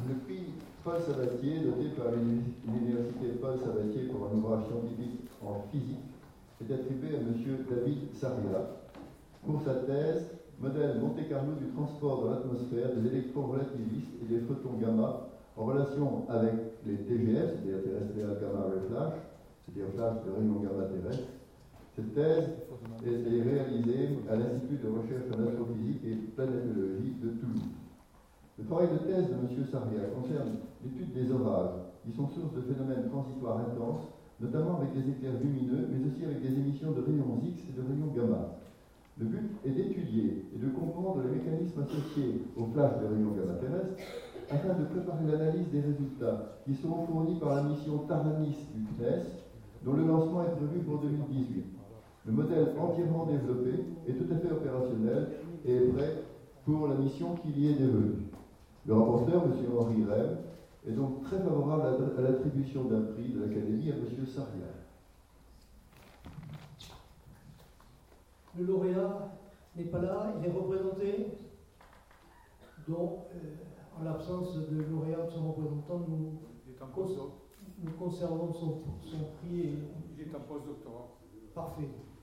Le prix Paul Sabatier, doté par l'Université Paul Sabatier pour un ouvrage scientifique en physique, est attribué à M. David Saria pour sa thèse Modèle Monte-Carlo du transport dans l'atmosphère des électrons relativistes et des photons gamma en relation avec les TGF, c'est-à-dire terrestrial gamma ray flash, c'est-à-dire flash de rayons gamma terrestres. Cette thèse est réalisée à l'Institut de recherche en astrophysique et planétologie de Toulouse. Le travail de thèse de M. Saria concerne l'étude des orages, qui sont sources de phénomènes transitoires intenses, notamment avec des éclairs lumineux, mais aussi avec des émissions de rayons X et de rayons gamma. Le but est d'étudier et de comprendre les mécanismes associés au flash de rayons gamma terrestres afin de préparer l'analyse des résultats qui seront fournis par la mission Taranis du CNES, dont le lancement est prévu pour 2018. Le modèle entièrement développé est tout à fait opérationnel et est prêt pour la mission qui y est dévolue. Le rapporteur, M. Henri Rêve, est donc très favorable à l'attribution d'un prix de l'Académie à M. Saria. Le lauréat n'est pas là, il est représenté. Donc, en l'absence de lauréat de son représentant, nous conservons son prix. Il est en post-doctorat. Parfait.